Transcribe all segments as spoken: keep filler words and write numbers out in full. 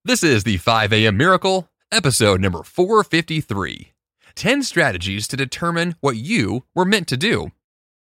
This is the five a.m. Miracle, episode number four fifty-three. ten strategies to determine what you were meant to do.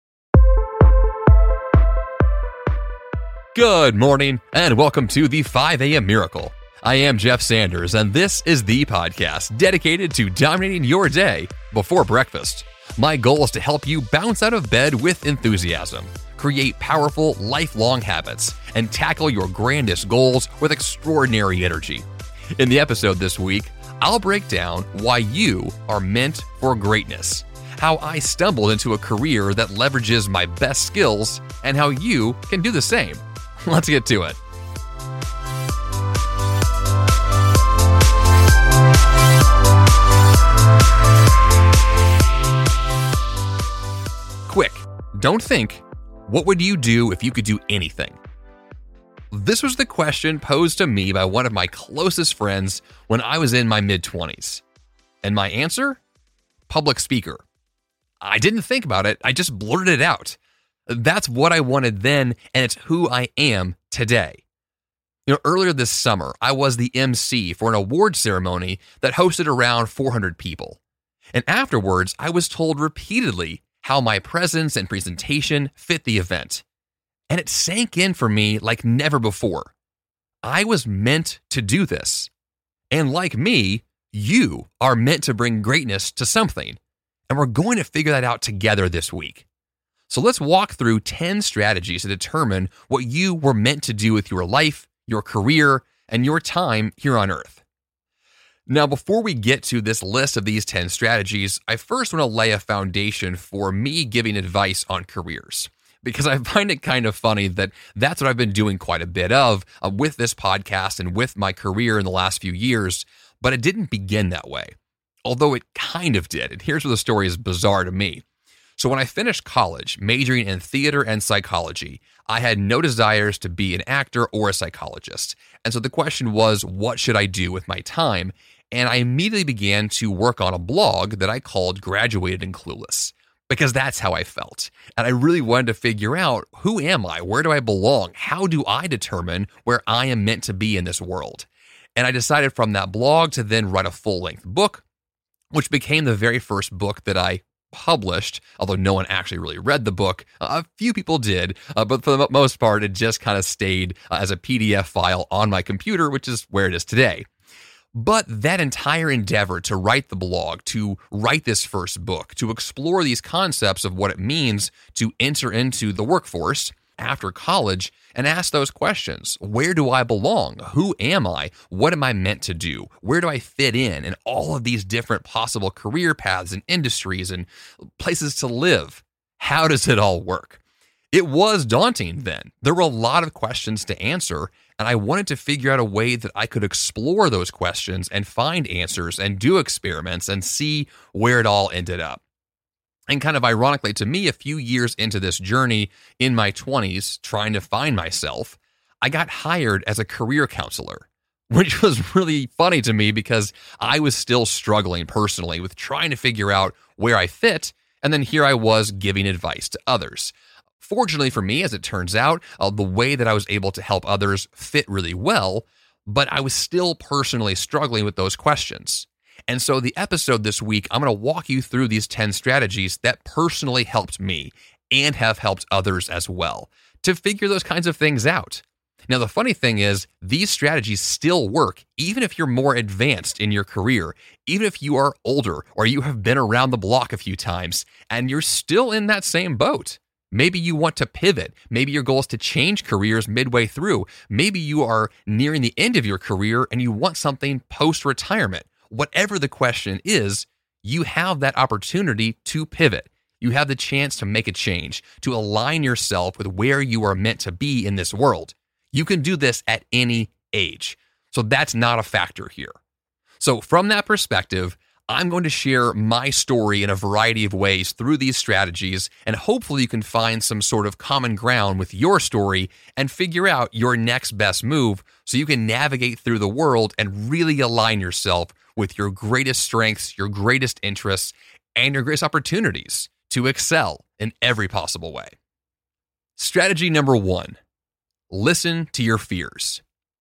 Good morning, and welcome to the five a.m. Miracle. I am Jeff Sanders, and this is the podcast dedicated to dominating your day before breakfast. My goal is to help you bounce out of bed with enthusiasm, create powerful, lifelong habits, and tackle your grandest goals with extraordinary energy. In the episode this week, I'll break down why you are meant for greatness, how I stumbled into a career that leverages my best skills, and how you can do the same. Let's get to it. Quick, don't think, what would you do if you could do anything? This was the question posed to me by one of my closest friends when I was in my mid-twenties. And my answer? Public speaker. I didn't think about it, I just blurted it out. That's what I wanted then, and it's who I am today. You know, earlier this summer, I was the M C for an award ceremony that hosted around four hundred people. And afterwards, I was told repeatedly how my presence and presentation fit the event. And it sank in for me like never before. I was meant to do this. And like me, you are meant to bring greatness to something. And we're going to figure that out together this week. So let's walk through ten strategies to determine what you were meant to do with your life, your career, and your time here on Earth. Now, before we get to this list of these ten strategies, I first want to lay a foundation for me giving advice on careers, because I find it kind of funny that that's what I've been doing quite a bit of uh, with this podcast and with my career in the last few years, but it didn't begin that way, although it kind of did. And here's where the story is bizarre to me. So when I finished college, majoring in theater and psychology, I had no desires to be an actor or a psychologist. And so the question was, what should I do with my time? And I immediately began to work on a blog that I called Graduated and Clueless, because that's how I felt. And I really wanted to figure out, who am I? Where do I belong? How do I determine where I am meant to be in this world? And I decided from that blog to then write a full-length book, which became the very first book that I published, although no one actually really read the book. A few people did, uh, but for the most part, it just kind of stayed uh, as a P D F file on my computer, which is where it is today. But that entire endeavor to write the blog, to write this first book, to explore these concepts of what it means to enter into the workforce after college and ask those questions. Where do I belong? Who am I? What am I meant to do? Where do I fit in? And all of these different possible career paths and industries and places to live. How does it all work? It was daunting then. There were a lot of questions to answer, and I wanted to figure out a way that I could explore those questions and find answers and do experiments and see where it all ended up. And kind of ironically to me, a few years into this journey in my twenties, trying to find myself, I got hired as a career counselor, which was really funny to me because I was still struggling personally with trying to figure out where I fit, and then here I was giving advice to others. Fortunately for me, as it turns out, uh, the way that I was able to help others fit really well, but I was still personally struggling with those questions. And so the episode this week, I'm going to walk you through these ten strategies that personally helped me and have helped others as well to figure those kinds of things out. Now, the funny thing is, these strategies still work even if you're more advanced in your career, even if you are older or you have been around the block a few times and you're still in that same boat. Maybe you want to pivot. Maybe your goal is to change careers midway through. Maybe you are nearing the end of your career and you want something post-retirement. Whatever the question is, you have that opportunity to pivot. You have the chance to make a change, to align yourself with where you are meant to be in this world. You can do this at any age. So that's not a factor here. So from that perspective, I'm going to share my story in a variety of ways through these strategies, and hopefully you can find some sort of common ground with your story and figure out your next best move so you can navigate through the world and really align yourself with your greatest strengths, your greatest interests, and your greatest opportunities to excel in every possible way. Strategy number one, listen to your fears.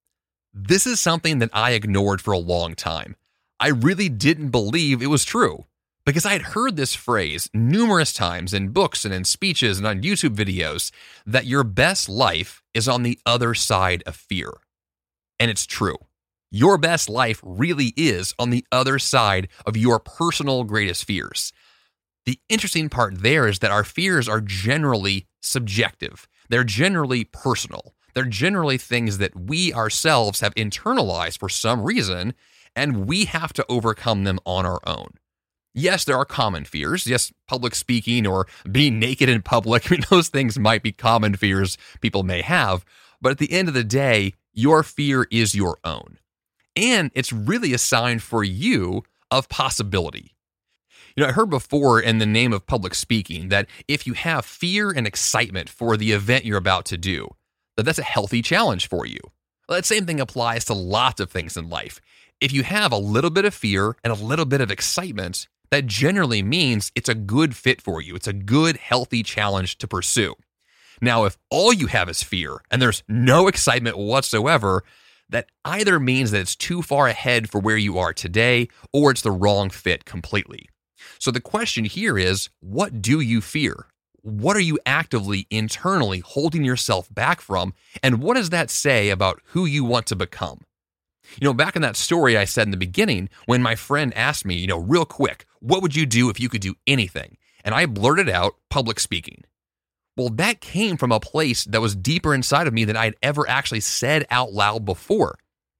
This is something that I ignored for a long time. I really didn't believe it was true because I had heard this phrase numerous times in books and in speeches and on YouTube videos that your best life is on the other side of fear. And it's true. Your best life really is on the other side of your personal greatest fears. The interesting part there is that our fears are generally subjective. They're generally personal. They're generally things that we ourselves have internalized for some reason, and we have to overcome them on our own. Yes, there are common fears. Yes, public speaking or being naked in public, I mean, those things might be common fears people may have. But at the end of the day, your fear is your own. And it's really a sign for you of possibility. You know, I heard before in the name of public speaking that if you have fear and excitement for the event you're about to do, that that's a healthy challenge for you. Well, that same thing applies to lots of things in life. If you have a little bit of fear and a little bit of excitement, that generally means it's a good fit for you. It's a good, healthy challenge to pursue. Now, if all you have is fear and there's no excitement whatsoever, that either means that it's too far ahead for where you are today, or it's the wrong fit completely. So the question here is, what do you fear? What are you actively, internally holding yourself back from? And what does that say about who you want to become? You know, back in that story I said in the beginning, when my friend asked me, you know, real quick, what would you do if you could do anything? And I blurted out public speaking. Well, that came from a place that was deeper inside of me than I'd ever actually said out loud before.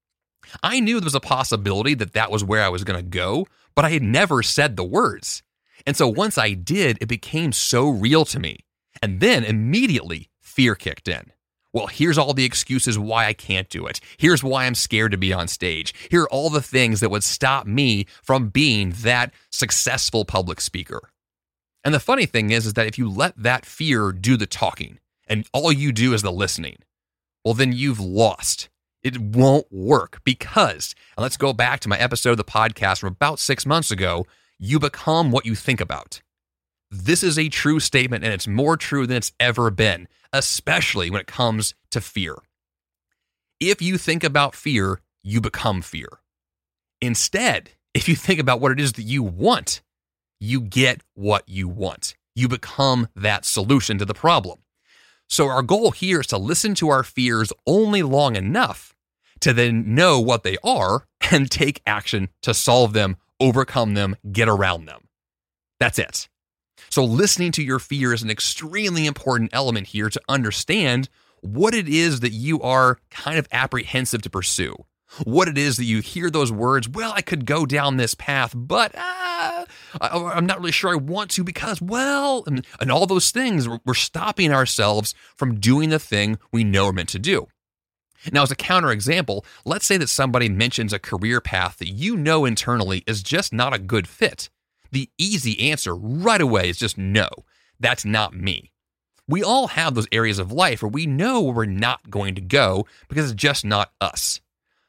I knew there was a possibility that that was where I was going to go, but I had never said the words. And so once I did, it became so real to me. And then immediately fear kicked in. Well, here's all the excuses why I can't do it. Here's why I'm scared to be on stage. Here are all the things that would stop me from being that successful public speaker. And the funny thing is, is that if you let that fear do the talking and all you do is the listening, well, then you've lost. It won't work because, and let's go back to my episode of the podcast from about six months ago, you become what you think about. This is a true statement, and it's more true than it's ever been, especially when it comes to fear. If you think about fear, you become fear. Instead, if you think about what it is that you want, you get what you want. You become that solution to the problem. So our goal here is to listen to our fears only long enough to then know what they are and take action to solve them, overcome them, get around them. That's it. So listening to your fear is an extremely important element here to understand what it is that you are kind of apprehensive to pursue. What it is that you hear those words, well, I could go down this path, but uh, I, I'm not really sure I want to because, well, and, and all those things, we're, we're stopping ourselves from doing the thing we know we're meant to do. Now, as a counterexample, let's say that somebody mentions a career path that you know internally is just not a good fit. The easy answer right away is just no, that's not me. We all have those areas of life where we know we're not going to go because it's just not us.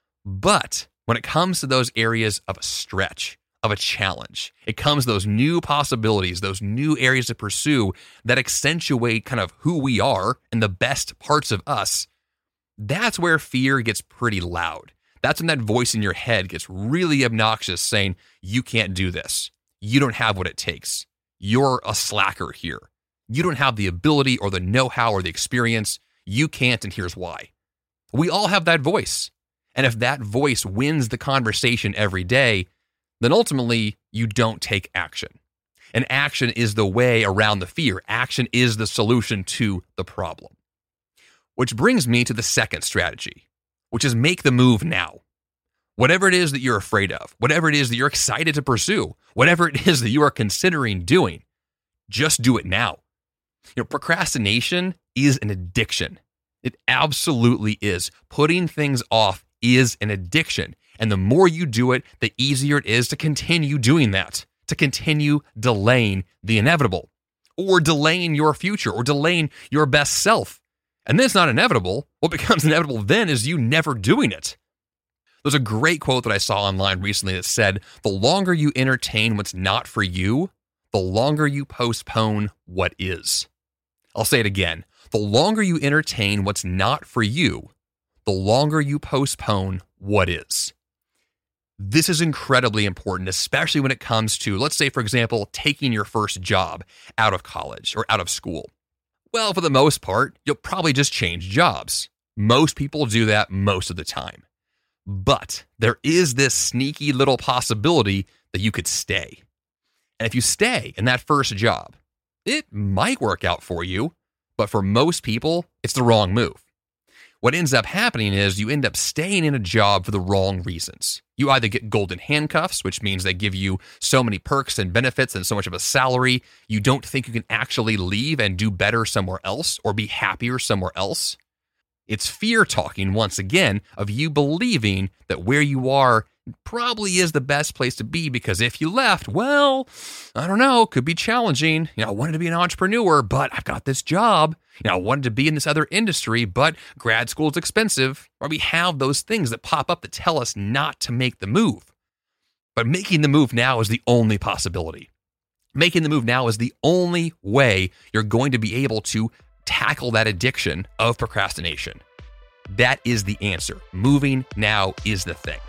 But when it comes to those areas of a stretch, of a challenge, it comes to those new possibilities, those new areas to pursue that accentuate kind of who we are and the best parts of us. That's where fear gets pretty loud. That's when that voice in your head gets really obnoxious saying, you can't do this. You don't have what it takes. You're a slacker here. You don't have the ability or the know-how or the experience. You can't, and here's why. We all have that voice. And if that voice wins the conversation every day, then ultimately you don't take action. And action is the way around the fear. Action is the solution to the problem. Which brings me to the second strategy, which is make the move now. Whatever it is that you're afraid of, whatever it is that you're excited to pursue, whatever it is that you are considering doing, just do it now. You know, procrastination is an addiction. It absolutely is. Putting things off is an addiction. And the more you do it, the easier it is to continue doing that, to continue delaying the inevitable, or delaying your future, or delaying your best self. And then it's not inevitable. What becomes inevitable then is you never doing it. There's a great quote that I saw online recently that said, the longer you entertain what's not for you, the longer you postpone what is. I'll say it again. The longer you entertain what's not for you, the the longer you postpone what is. This is incredibly important, especially when it comes to, let's say, for example, taking your first job out of college or out of school. Well, for the most part, you'll probably just change jobs. Most people do that most of the time. But there is this sneaky little possibility that you could stay. And if you stay in that first job, it might work out for you, but for most people, it's the wrong move. What ends up happening is you end up staying in a job for the wrong reasons. You either get golden handcuffs, which means they give you so many perks and benefits and so much of a salary, you don't think you can actually leave and do better somewhere else or be happier somewhere else. It's fear talking, once again, of you believing that where you are probably is the best place to be, because if you left, well, I don't know, could be challenging. You know, I wanted to be an entrepreneur, but I've got this job. You know, I wanted to be in this other industry, but grad school is expensive. Or we have those things that pop up that tell us not to make the move. But making the move now is the only possibility. Making the move now is the only way you're going to be able to tackle that addiction of procrastination. That is the answer. Moving now is the thing.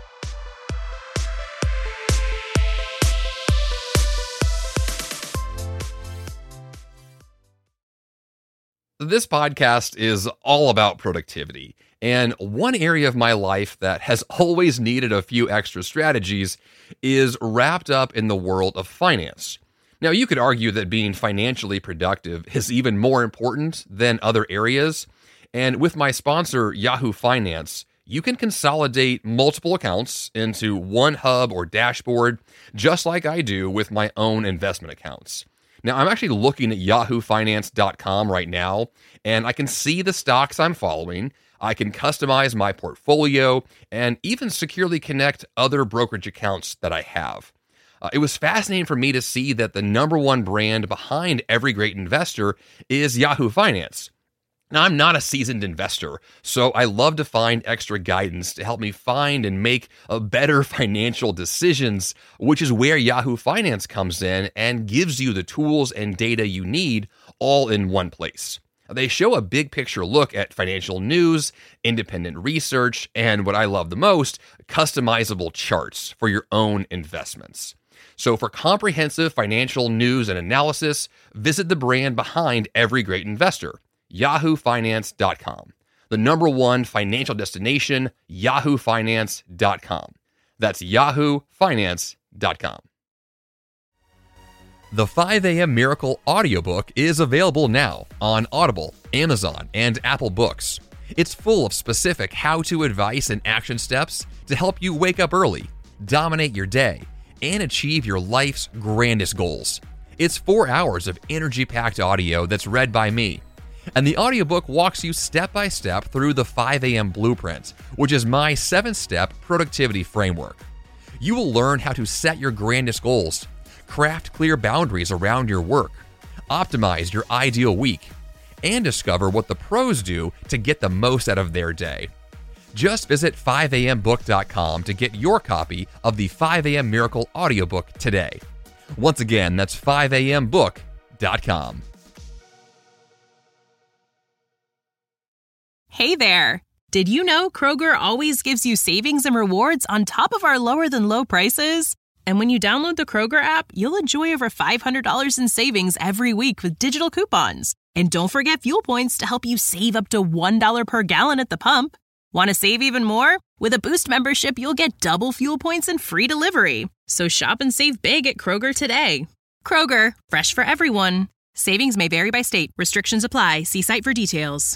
This podcast is all about productivity, and one area of my life that has always needed a few extra strategies is wrapped up in the world of finance. Now, you could argue that being financially productive is even more important than other areas, and with my sponsor, Yahoo Finance, you can consolidate multiple accounts into one hub or dashboard, just like I do with my own investment accounts. Now, I'm actually looking at yahoo finance dot com right now, and I can see the stocks I'm following. I can customize my portfolio and even securely connect other brokerage accounts that I have. Uh, it was fascinating for me to see that the number one brand behind every great investor is Yahoo Finance. Now, I'm not a seasoned investor, so I love to find extra guidance to help me find and make a better financial decisions, which is where Yahoo Finance comes in and gives you the tools and data you need all in one place. They show a big picture look at financial news, independent research, and what I love the most, customizable charts for your own investments. So for comprehensive financial news and analysis, visit the brand behind every great investor, yahoo finance dot com. The number one financial destination, yahoo finance dot com. That's yahoo finance dot com. The five a.m. Miracle audiobook is available now on Audible, Amazon, and Apple Books. It's full of specific how-to advice and action steps to help you wake up early, dominate your day, and achieve your life's grandest goals. It's four hours of energy-packed audio that's read by me. And the audiobook walks you step by step through the five a.m. Blueprint, which is my seven-step productivity framework. You will learn how to set your grandest goals, craft clear boundaries around your work, optimize your ideal week, and discover what the pros do to get the most out of their day. Just visit five a m book dot com to get your copy of the five a.m. Miracle audiobook today. Once again, that's five a m book dot com. Hey there! Did you know Kroger always gives you savings and rewards on top of our lower than low prices? And when you download the Kroger app, you'll enjoy over five hundred dollars in savings every week with digital coupons. And don't forget fuel points to help you save up to one dollar per gallon at the pump. Want to save even more? With a Boost membership, you'll get double fuel points and free delivery. So shop and save big at Kroger today. Kroger, fresh for everyone. Savings may vary by state. Restrictions apply. See site for details.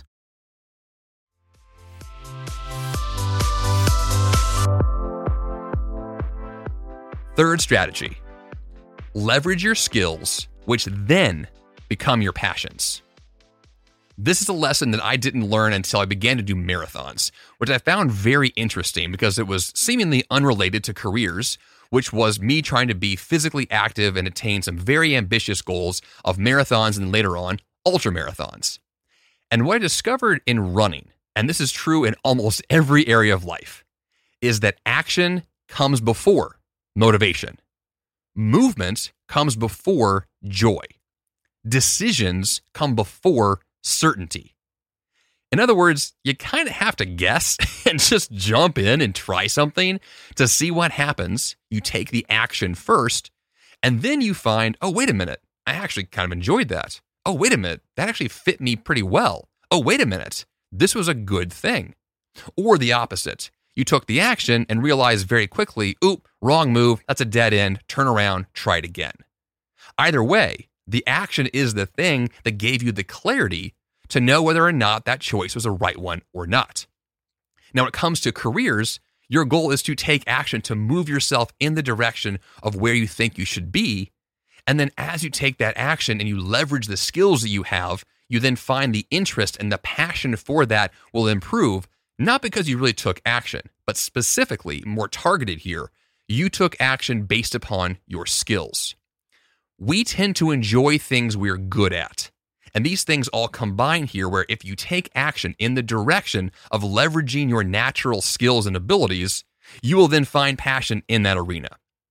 Third strategy, leverage your skills, which then become your passions. This is a lesson that I didn't learn until I began to do marathons, which I found very interesting because it was seemingly unrelated to careers, which was me trying to be physically active and attain some very ambitious goals of marathons and later on, ultra marathons. And what I discovered in running, and this is true in almost every area of life, is that action comes before motivation. Movement comes before joy. Decisions come before certainty. In other words, you kind of have to guess and just jump in and try something to see what happens. You take the action first, and then you find, oh, wait a minute, I actually kind of enjoyed that. Oh, wait a minute, that actually fit me pretty well. Oh, wait a minute, this was a good thing. Or the opposite. You took the action and realized very quickly, oop, wrong move, that's a dead end, turn around, try it again. Either way, the action is the thing that gave you the clarity to know whether or not that choice was a right one or not. Now, when it comes to careers, your goal is to take action to move yourself in the direction of where you think you should be. And then as you take that action and you leverage the skills that you have, you then find the interest and the passion for that will improve, not because you really took action, but specifically, more targeted here, you took action based upon your skills. We tend to enjoy things we're good at. And these things all combine here where if you take action in the direction of leveraging your natural skills and abilities, you will then find passion in that arena.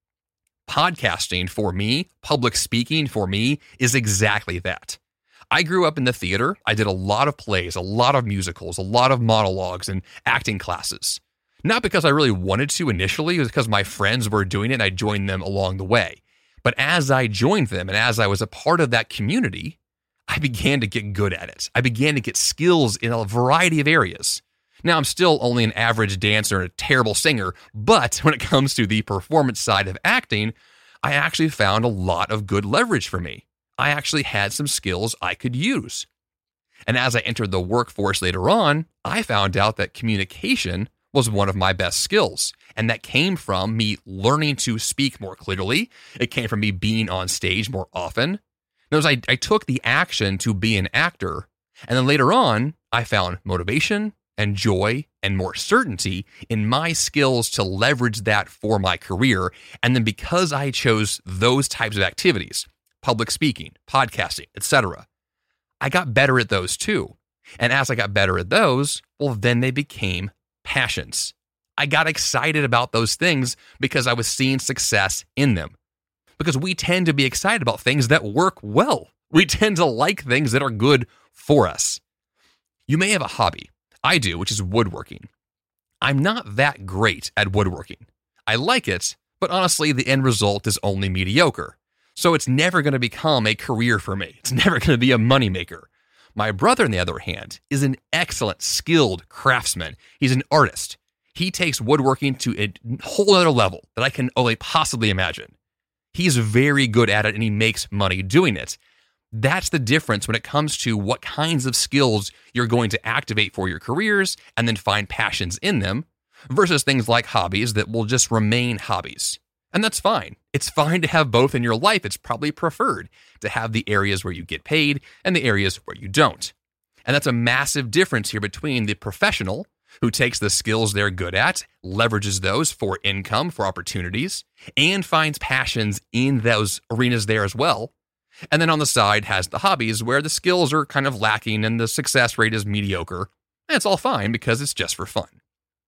Podcasting for me, public speaking for me, is exactly that. I grew up in the theater. I did a lot of plays, a lot of musicals, a lot of monologues and acting classes. Not because I really wanted to initially, it was because my friends were doing it and I joined them along the way. But as I joined them and as I was a part of that community, I began to get good at it. I began to get skills in a variety of areas. Now, I'm still only an average dancer and a terrible singer, but when it comes to the performance side of acting, I actually found a lot of good leverage for me. I actually had some skills I could use. And as I entered the workforce later on, I found out that communication was one of my best skills. And that came from me learning to speak more clearly. It came from me being on stage more often. Notice I, I took the action to be an actor. And then later on, I found motivation and joy and more certainty in my skills to leverage that for my career. And then because I chose those types of activities, public speaking, podcasting, et cetera, I got better at those too. And as I got better at those, well, then they became passions. I got excited about those things because I was seeing success in them. Because we tend to be excited about things that work well. We tend to like things that are good for us. You may have a hobby. I do, which is woodworking. I'm not that great at woodworking. I like it, but honestly, the end result is only mediocre. So it's never going to become a career for me. It's never going to be a moneymaker. My brother, on the other hand, is an excellent, skilled craftsman. He's an artist. He takes woodworking to a whole other level that I can only possibly imagine. He's very good at it and he makes money doing it. That's the difference when it comes to what kinds of skills you're going to activate for your careers and then find passions in them versus things like hobbies that will just remain hobbies. And that's fine. It's fine to have both in your life. It's probably preferred to have the areas where you get paid and the areas where you don't. And that's a massive difference here between the professional who takes the skills they're good at, leverages those for income, for opportunities, and finds passions in those arenas there as well. And then on the side has the hobbies where the skills are kind of lacking and the success rate is mediocre. And it's all fine because it's just for fun.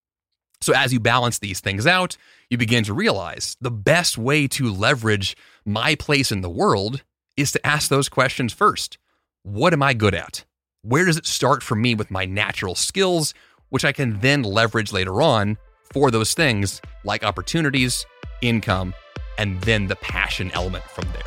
So as you balance these things out, you begin to realize the best way to leverage my place in the world is to ask those questions first. What am I good at? Where does it start for me with my natural skills, which I can then leverage later on for those things like opportunities, income, and then the passion element from there.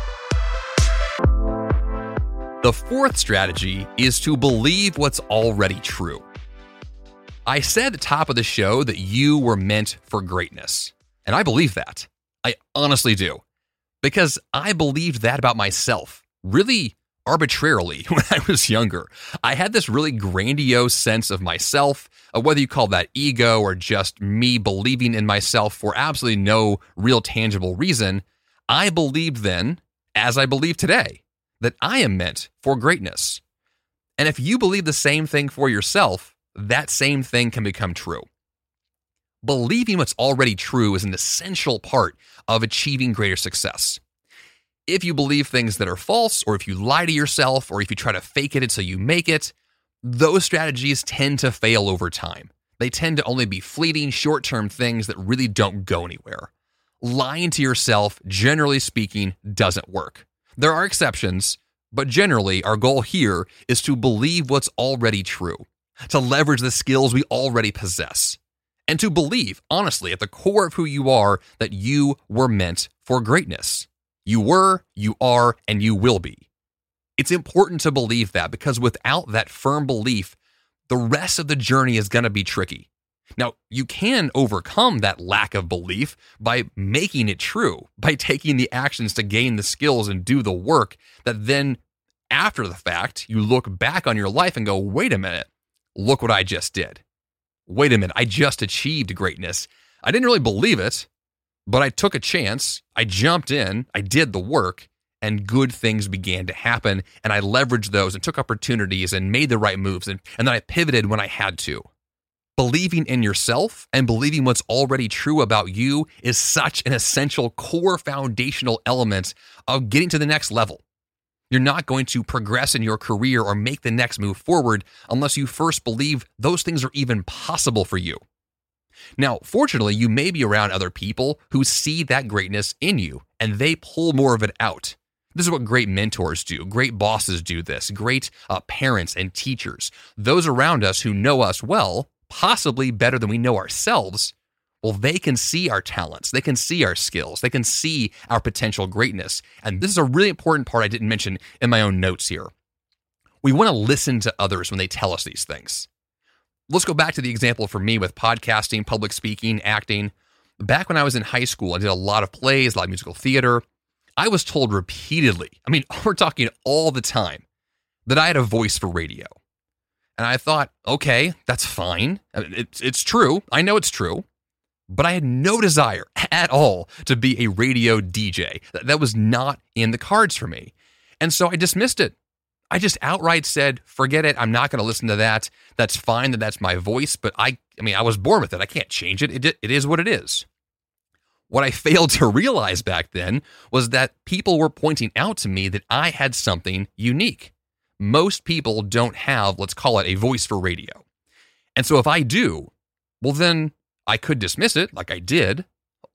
The fourth strategy is to believe what's already true. I said at the top of the show that you were meant for greatness, and I believe that. I honestly do, because I believed that about myself, really arbitrarily when I was younger. I had this really grandiose sense of myself, of whether you call that ego or just me believing in myself for absolutely no real tangible reason. I believed then, as I believe today, that I am meant for greatness. And if you believe the same thing for yourself, that same thing can become true. Believing what's already true is an essential part of achieving greater success. If you believe things that are false, or if you lie to yourself, or if you try to fake it until you make it, those strategies tend to fail over time. They tend to only be fleeting, short-term things that really don't go anywhere. Lying to yourself, generally speaking, doesn't work. There are exceptions, but generally our goal here is to believe what's already true. to leverage the skills we already possess, and to believe, honestly, at the core of who you are, that you were meant for greatness. You were, you are, and you will be. It's important to believe that, because without that firm belief, the rest of the journey is going to be tricky. Now, you can overcome that lack of belief by making it true, by taking the actions to gain the skills and do the work that then, after the fact, you look back on your life and go, wait a minute, look what I just did. Wait a minute, I just achieved greatness. I didn't really believe it, but I took a chance, I jumped in, I did the work, and good things began to happen, and I leveraged those and took opportunities and made the right moves, and, and then I pivoted when I had to. Believing in yourself and believing what's already true about you is such an essential core foundational element of getting to the next level. You're not going to progress in your career or make the next move forward unless you first believe those things are even possible for you. Now, fortunately, you may be around other people who see that greatness in you and they pull more of it out. This is what great mentors do. Great bosses do this. Great uh, parents and teachers. Those around us who know us well, possibly better than we know ourselves, well, they can see our talents. They can see our skills. They can see our potential greatness. And this is a really important part I didn't mention in my own notes here. We want to listen to others when they tell us these things. Let's go back to the example for me with podcasting, public speaking, acting. Back when I was in high school, I did a lot of plays, a lot of musical theater. I was told repeatedly, I mean, we're talking all the time, that I had a voice for radio. And I thought, okay, that's fine. It's, it's true. I know it's true. But I had no desire at all to be a radio D J. That was not in the cards for me. And so I dismissed it. I just outright said, forget it. I'm not going to listen to that. That's fine that that's my voice. But I, I mean, I was born with it. I can't change it. It, it is what it is. What I failed to realize back then was that people were pointing out to me that I had something unique. Most people don't have, let's call it, a voice for radio. And so if I do, well, then I could dismiss it like I did,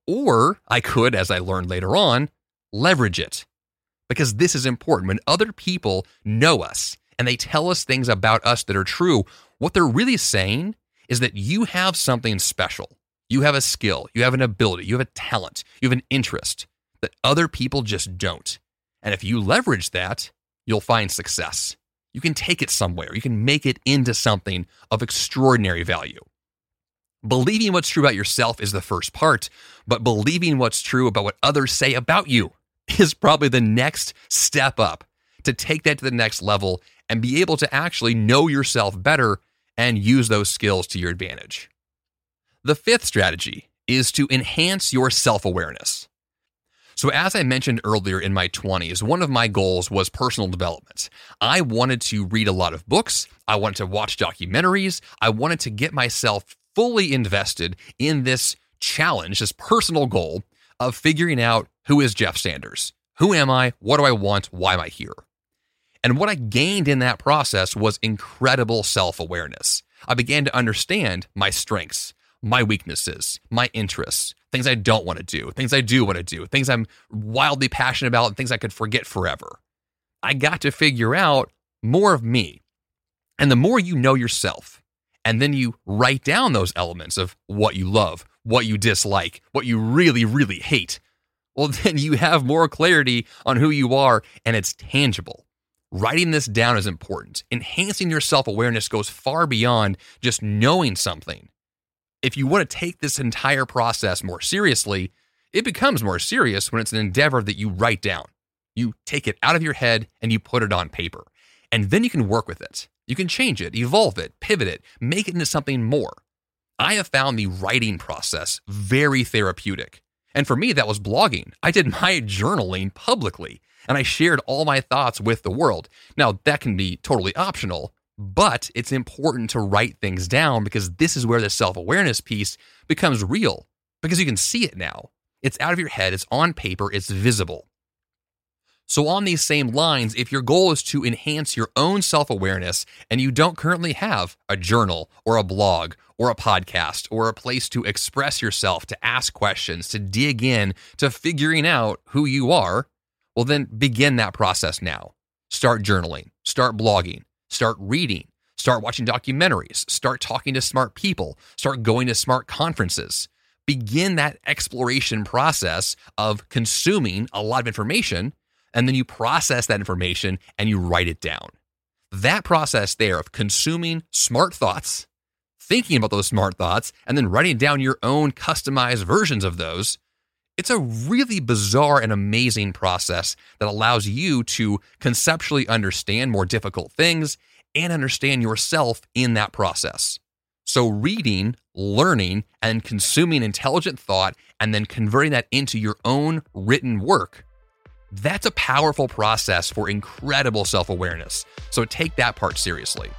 or I could, as I learned later on, leverage it. Because this is important. When other people know us and they tell us things about us that are true, what they're really saying is that you have something special. You have a skill, you have an ability, you have a talent, you have an interest that other people just don't. And if you leverage that, you'll find success. You can take it somewhere. You can make it into something of extraordinary value. Believing what's true about yourself is the first part, but believing what's true about what others say about you is probably the next step up to take that to the next level and be able to actually know yourself better and use those skills to your advantage. The fifth strategy is to enhance your self-awareness. So as I mentioned earlier, in my twenties, one of my goals was personal development. I wanted to read a lot of books. I wanted to watch documentaries. I wanted to get myself fully invested in this challenge, this personal goal of figuring out, who is Jeff Sanders? Who am I? What do I want? Why am I here? And what I gained in that process was incredible self-awareness. I began to understand my strengths, my weaknesses, my interests, things I don't want to do, things I do want to do, things I'm wildly passionate about, and things I could forget forever. I got to figure out more of me. And the more you know yourself, and then you write down those elements of what you love, what you dislike, what you really, really hate, well, then you have more clarity on who you are, and it's tangible. Writing this down is important. Enhancing your self-awareness goes far beyond just knowing something. If you want to take this entire process more seriously, it becomes more serious when it's an endeavor that you write down. You take it out of your head and you put it on paper. And then you can work with it. You can change it, evolve it, pivot it, make it into something more. I have found the writing process very therapeutic. And for me, that was blogging. I did my journaling publicly, and I shared all my thoughts with the world. Now, that can be totally optional, but it's important to write things down because this is where the self-awareness piece becomes real, because you can see it now. It's out of your head, it's on paper, it's visible. So on these same lines, if your goal is to enhance your own self-awareness and you don't currently have a journal or a blog or a podcast or a place to express yourself, to ask questions, to dig in, to figuring out who you are, well then begin that process now. Start journaling, start blogging, start reading, Start watching documentaries, start talking to smart people, start going to smart conferences. Begin that exploration process of consuming a lot of information, and then you process that information and you write it down. That process there of consuming smart thoughts, thinking about those smart thoughts, and then writing down your own customized versions of those, it's a really bizarre and amazing process that allows you to conceptually understand more difficult things and understand yourself in that process. So reading, learning, and consuming intelligent thought, and then converting that into your own written work, that's a powerful process for incredible self-awareness. So take that part seriously.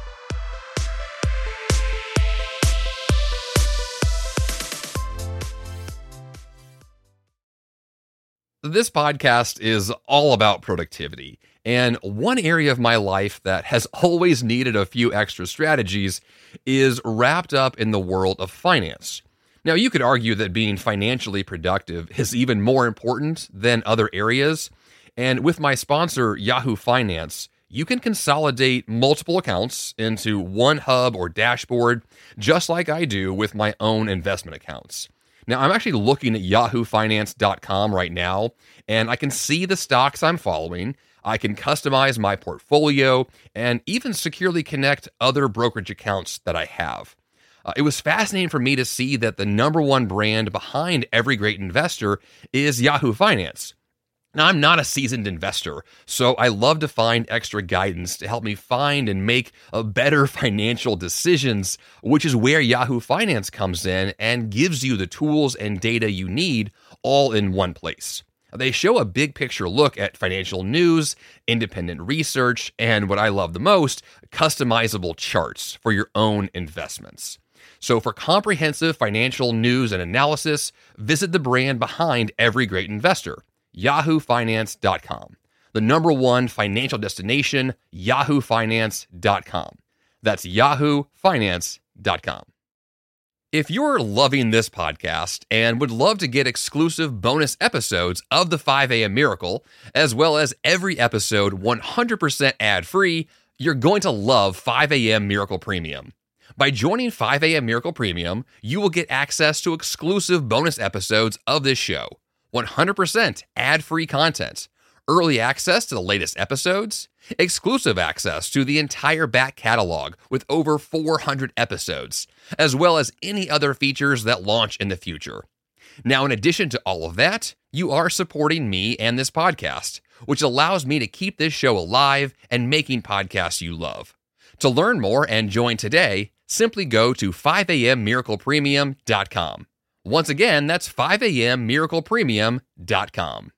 This podcast is all about productivity. And one area of my life that has always needed a few extra strategies is wrapped up in the world of finance. Now, you could argue that being financially productive is even more important than other areas. And with my sponsor, Yahoo Finance, you can consolidate multiple accounts into one hub or dashboard, just like I do with my own investment accounts. Now, I'm actually looking at yahoo finance dot com right now, and I can see the stocks I'm following. I can customize my portfolio and even securely connect other brokerage accounts that I have. Uh, it was fascinating for me to see that the number one brand behind every great investor is Yahoo Finance. Now, I'm not a seasoned investor, so I love to find extra guidance to help me find and make a better financial decisions, which is where Yahoo Finance comes in and gives you the tools and data you need all in one place. They show a big picture look at financial news, independent research, and what I love the most, customizable charts for your own investments. So for comprehensive financial news and analysis, visit the brand behind every great investor, yahoo finance dot com. The number one financial destination, yahoo finance dot com. That's yahoo finance dot com. If you're loving this podcast and would love to get exclusive bonus episodes of the five a.m. Miracle, as well as every episode one hundred percent ad-free, you're going to love five a.m. Miracle Premium. By joining five a.m. Miracle Premium, you will get access to exclusive bonus episodes of this show, one hundred percent ad-free content, early access to the latest episodes, exclusive access to the entire back catalog with over four hundred episodes, as well as any other features that launch in the future. Now, in addition to all of that, you are supporting me and this podcast, which allows me to keep this show alive and making podcasts you love. To learn more and join today, simply go to five a m miracle premium dot com. Once again, that's five a m miracle premium dot com.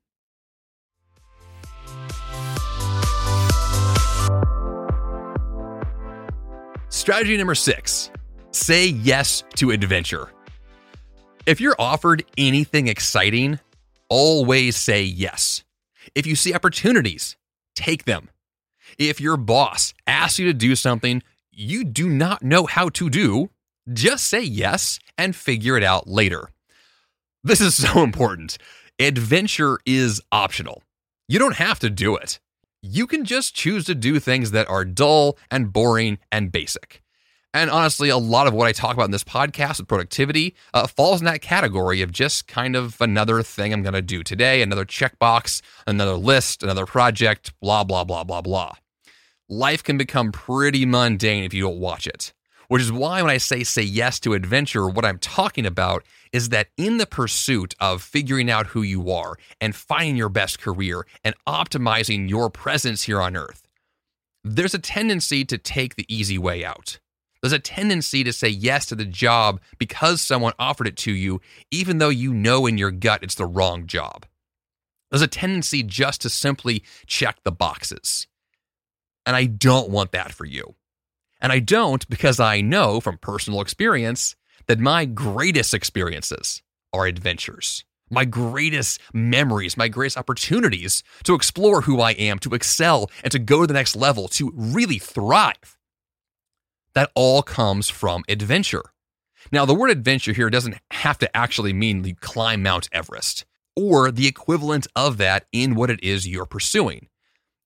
Strategy number six, say yes to adventure. If you're offered anything exciting, always say yes. If you see opportunities, take them. If your boss asks you to do something you do not know how to do, just say yes and figure it out later. This is so important. Adventure is optional. You don't have to do it. You can just choose to do things that are dull and boring and basic. And honestly, a lot of what I talk about in this podcast with productivity uh, falls in that category of just kind of another thing I'm going to do today, another checkbox, another list, another project, blah, blah, blah, blah, blah. Life can become pretty mundane if you don't watch it, which is why when I say say yes to adventure, what I'm talking about is that in the pursuit of figuring out who you are and finding your best career and optimizing your presence here on Earth, there's a tendency to take the easy way out. There's a tendency to say yes to the job because someone offered it to you, even though you know in your gut it's the wrong job. There's a tendency just to simply check the boxes. And I don't want that for you. And I don't because I know from personal experience that my greatest experiences are adventures. My greatest memories, my greatest opportunities to explore who I am, to excel, and to go to the next level, to really thrive. That all comes from adventure. Now, the word adventure here doesn't have to actually mean you climb Mount Everest or the equivalent of that in what it is you're pursuing.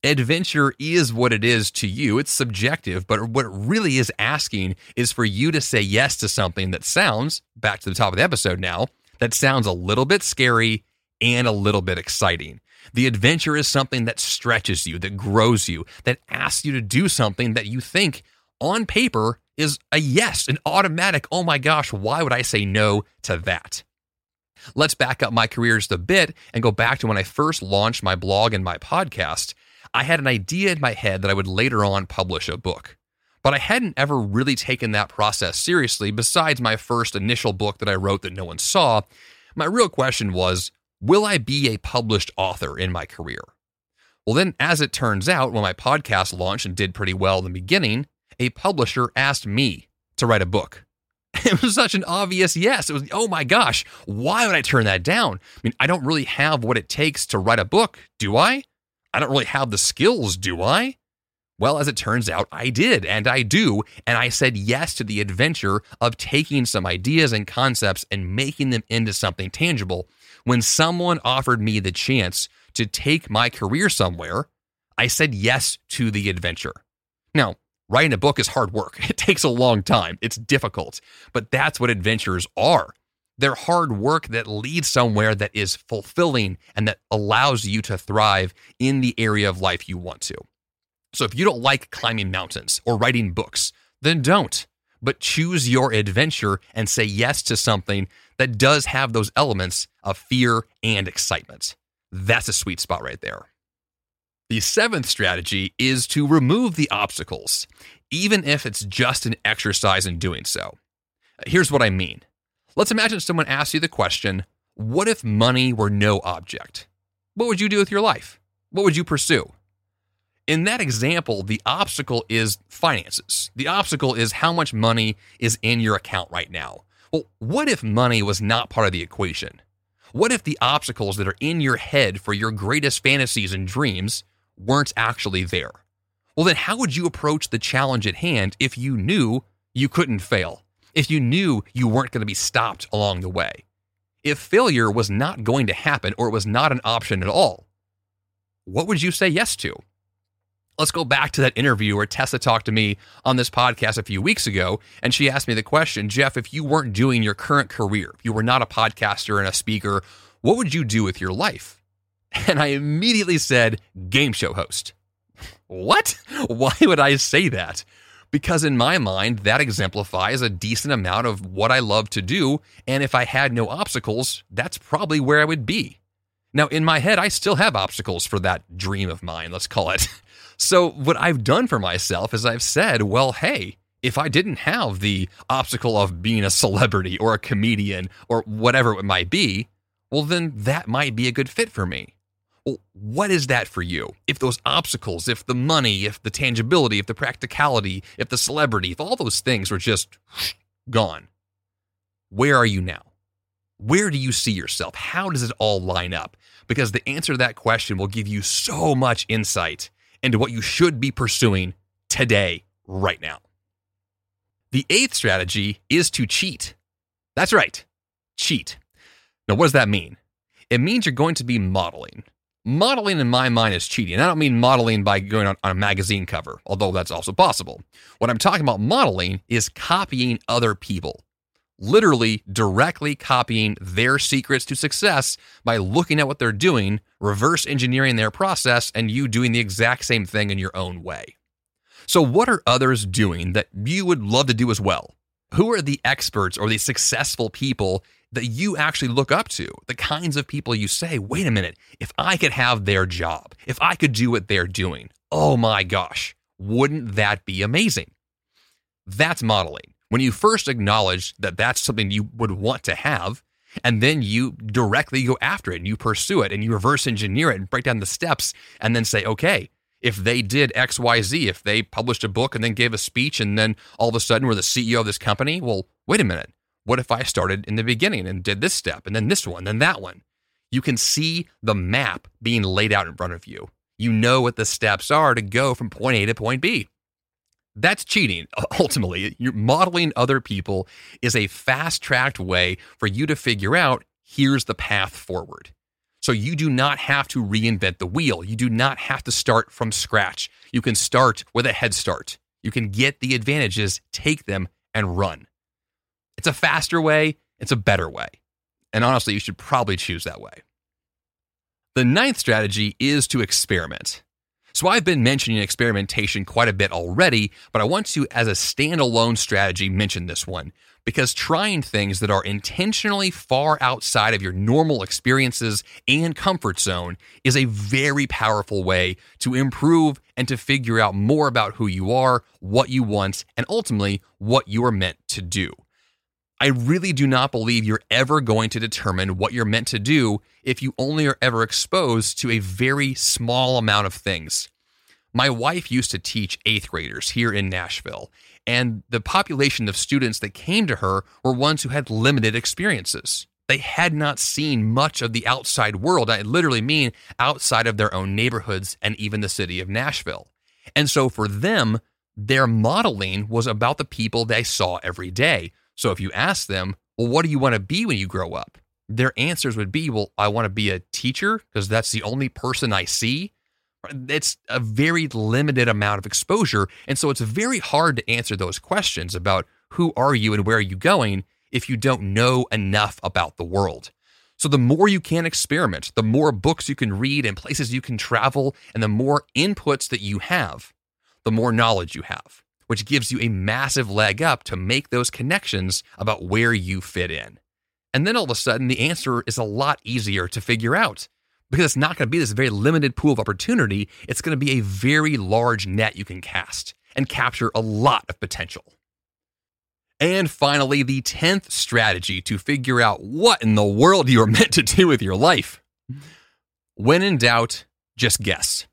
Adventure is what it is to you. It's subjective, but what it really is asking is for you to say yes to something that sounds, back to the top of the episode now, that sounds a little bit scary and a little bit exciting. The adventure is something that stretches you, that grows you, that asks you to do something that you think on paper is a yes, an automatic, oh my gosh, why would I say no to that? Let's back up my career just a bit and go back to when I first launched my blog and my podcast. I had an idea in my head that I would later on publish a book, but I hadn't ever really taken that process seriously besides my first initial book that I wrote that no one saw. My real question was, will I be a published author in my career? Well, then, as it turns out, when my podcast launched and did pretty well in the beginning, a publisher asked me to write a book. It was such an obvious yes. It was, oh my gosh, why would I turn that down? I mean, I don't really have what it takes to write a book, do I? I don't really have the skills, do I? Well, as it turns out, I did, and I do, and I said yes to the adventure of taking some ideas and concepts and making them into something tangible. When someone offered me the chance to take my career somewhere, I said yes to the adventure. Now, writing a book is hard work. It takes a long time. It's difficult, but that's what adventures are. They're hard work that leads somewhere that is fulfilling and that allows you to thrive in the area of life you want to. So if you don't like climbing mountains or writing books, then don't. But choose your adventure and say yes to something that does have those elements of fear and excitement. That's a sweet spot right there. The seventh strategy is to remove the obstacles, even if it's just an exercise in doing so. Here's what I mean. Let's imagine someone asks you the question, what if money were no object? What would you do with your life? What would you pursue? In that example, the obstacle is finances. The obstacle is how much money is in your account right now. Well, what if money was not part of the equation? What if the obstacles that are in your head for your greatest fantasies and dreams weren't actually there? Well, then how would you approach the challenge at hand if you knew you couldn't fail? If you knew you weren't going to be stopped along the way? If failure was not going to happen or it was not an option at all, what would you say yes to? Let's go back to that interview where Tessa talked to me on this podcast a few weeks ago, and she asked me the question, Jeff, if you weren't doing your current career, if you were not a podcaster and a speaker, what would you do with your life? And I immediately said, game show host. What? Why would I say that? Because in my mind, that exemplifies a decent amount of what I love to do, and if I had no obstacles, that's probably where I would be. Now, in my head, I still have obstacles for that dream of mine, let's call it. So what I've done for myself is I've said, well, hey, if I didn't have the obstacle of being a celebrity or a comedian or whatever it might be, well, then that might be a good fit for me. Well, what is that for you? If those obstacles, if the money, if the tangibility, if the practicality, if the celebrity, if all those things were just gone, where are you now? Where do you see yourself? How does it all line up? Because the answer to that question will give you so much insight into what you should be pursuing today, right now. The eighth strategy is to cheat. That's right, cheat. Now, what does that mean? It means you're going to be modeling. Modeling in my mind is cheating. I don't mean modeling by going on, on a magazine cover, although that's also possible. What I'm talking about modeling is copying other people. Literally directly copying their secrets to success by looking at what they're doing, reverse engineering their process, and you doing the exact same thing in your own way. So what are others doing that you would love to do as well? Who are the experts or the successful people that you actually look up to? The kinds of people you say, wait a minute, if I could have their job, if I could do what they're doing, oh my gosh, wouldn't that be amazing? That's modeling. When you first acknowledge that that's something you would want to have, and then you directly go after it and you pursue it and you reverse engineer it and break down the steps and then say, okay, if they did X, Y, Z, if they published a book and then gave a speech and then all of a sudden we're the C E O of this company, well, wait a minute. What if I started in the beginning and did this step and then this one, then that one? You can see the map being laid out in front of you. You know what the steps are to go from point A to point B. That's cheating. Ultimately, you're modeling other people is a fast-tracked way for you to figure out, here's the path forward. So you do not have to reinvent the wheel. You do not have to start from scratch. You can start with a head start. You can get the advantages, take them, and run. It's a faster way. It's a better way. And honestly, you should probably choose that way. The ninth strategy is to experiment. So I've been mentioning experimentation quite a bit already, but I want to, as a standalone strategy, mention this one, because trying things that are intentionally far outside of your normal experiences and comfort zone is a very powerful way to improve and to figure out more about who you are, what you want, and ultimately what you are meant to do. I really do not believe you're ever going to determine what you're meant to do if you only are ever exposed to a very small amount of things. My wife used to teach eighth graders here in Nashville, and the population of students that came to her were ones who had limited experiences. They had not seen much of the outside world. I literally mean outside of their own neighborhoods and even the city of Nashville. And so for them, their modeling was about the people they saw every day. So if you ask them, well, what do you want to be when you grow up? Their answers would be, well, I want to be a teacher because that's the only person I see. It's a very limited amount of exposure. And so it's very hard to answer those questions about who are you and where are you going if you don't know enough about the world. So the more you can experiment, the more books you can read and places you can travel, and the more inputs that you have, the more knowledge you have, which gives you a massive leg up to make those connections about where you fit in. And then all of a sudden, the answer is a lot easier to figure out because it's not going to be this very limited pool of opportunity. It's going to be a very large net you can cast and capture a lot of potential. And finally, the tenth strategy to figure out what in the world you are meant to do with your life. When in doubt, just guess.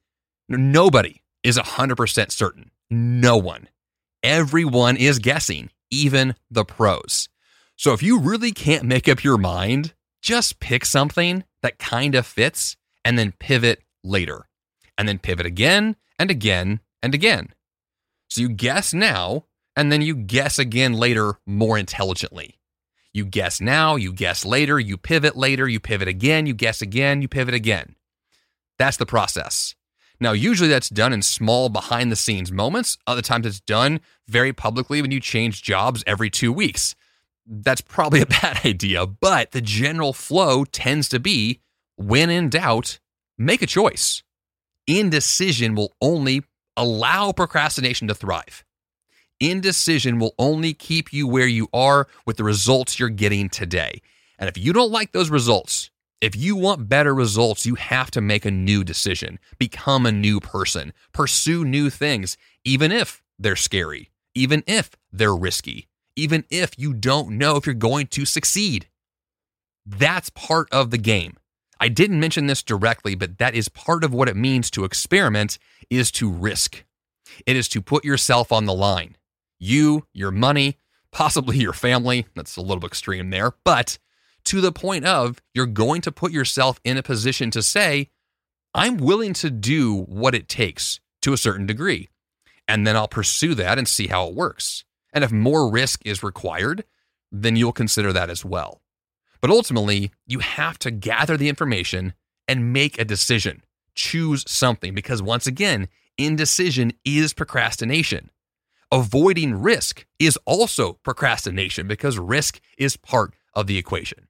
Nobody is one hundred percent certain. No one. Everyone is guessing, even the pros. So if you really can't make up your mind, just pick something that kind of fits and then pivot later. And then pivot again and again and again. So you guess now, and then you guess again later more intelligently. You guess now, you guess later, you pivot later, you pivot again, you guess again, you pivot again. That's the process. Now, usually that's done in small behind-the-scenes moments. Other times it's done very publicly when you change jobs every two weeks. That's probably a bad idea, but the general flow tends to be, when in doubt, make a choice. Indecision will only allow procrastination to thrive. Indecision will only keep you where you are with the results you're getting today. And if you don't like those results, if you want better results, you have to make a new decision, become a new person, pursue new things, even if they're scary, even if they're risky, even if you don't know if you're going to succeed. That's part of the game. I didn't mention this directly, but that is part of what it means to experiment, is to risk. It is to put yourself on the line. You, your money, possibly your family. That's a little extreme there, but to the point of you're going to put yourself in a position to say, I'm willing to do what it takes to a certain degree, and then I'll pursue that and see how it works. And if more risk is required, then you'll consider that as well. But ultimately, you have to gather the information and make a decision. Choose something, because once again, indecision is procrastination. Avoiding risk is also procrastination because risk is part of the equation.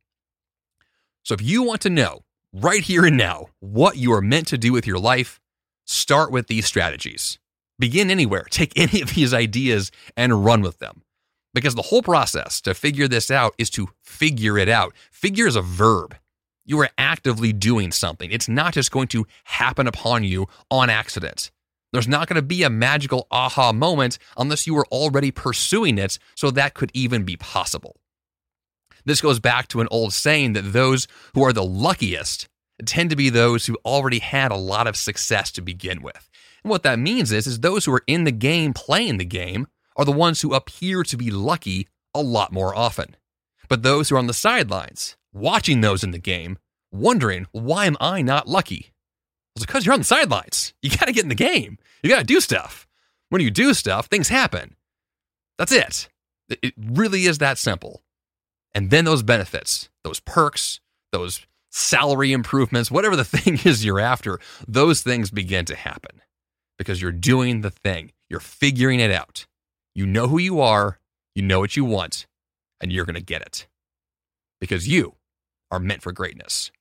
So if you want to know right here and now what you are meant to do with your life, start with these strategies. Begin anywhere. Take any of these ideas and run with them. Because the whole process to figure this out is to figure it out. Figure is a verb. You are actively doing something. It's not just going to happen upon you on accident. There's not going to be a magical aha moment unless you were already pursuing it, so that could even be possible. This goes back to an old saying that those who are the luckiest tend to be those who already had a lot of success to begin with. And what that means is, is those who are in the game playing the game are the ones who appear to be lucky a lot more often. But those who are on the sidelines, watching those in the game, wondering, why am I not lucky? It's because you're on the sidelines. You got to get in the game. You got to do stuff. When you do stuff, things happen. That's it. It really is that simple. And then those benefits, those perks, those salary improvements, whatever the thing is you're after, those things begin to happen because you're doing the thing. You're figuring it out. You know who you are, you know what you want, and you're going to get it because you are meant for greatness.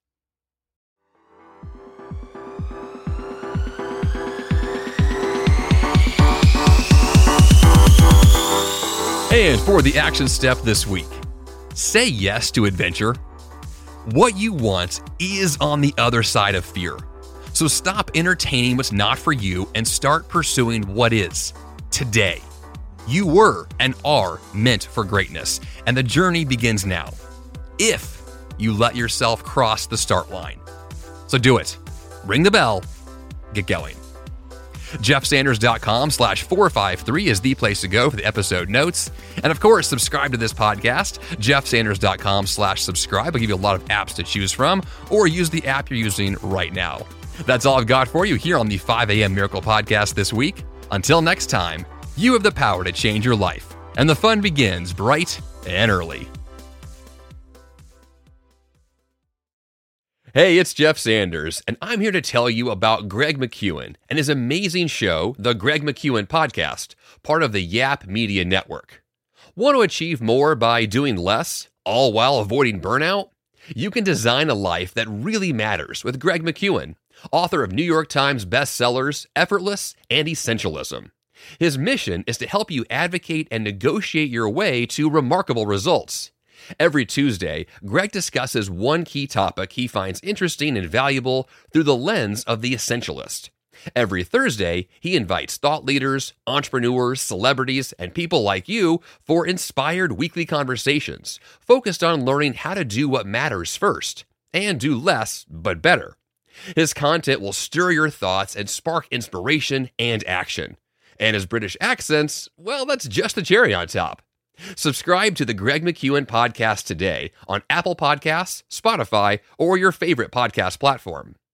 And for the action step this week, say yes to adventure. What you want is on the other side of fear. So stop entertaining what's not for you and start pursuing what is today. You were and are meant for greatness, and the journey begins now, if you let yourself cross the start line. So do it. Ring the bell. Get going. jeffsanders.com slash 453 is the place to go for the episode notes. And of course, subscribe to this podcast. jeffsanders.com slash subscribe. I'll give you a lot of apps to choose from, or use the app you're using right now. That's all I've got for you here on the five a.m. Miracle Podcast this week. Until next time, you have the power to change your life, and the fun begins bright and early. Hey, it's Jeff Sanders, and I'm here to tell you about Greg McKeown and his amazing show, The Greg McKeown Podcast, part of the Yap Media Network. Want to achieve more by doing less, all while avoiding burnout? You can design a life that really matters with Greg McKeown, author of New York Times bestsellers, Effortless and Essentialism. His mission is to help you advocate and negotiate your way to remarkable results. Every Tuesday, Greg discusses one key topic he finds interesting and valuable through the lens of the essentialist. Every Thursday, he invites thought leaders, entrepreneurs, celebrities, and people like you for inspired weekly conversations focused on learning how to do what matters first and do less but better. His content will stir your thoughts and spark inspiration and action. And his British accents, well, that's just the cherry on top. Subscribe to the Greg McKeown Podcast today on Apple Podcasts, Spotify, or your favorite podcast platform.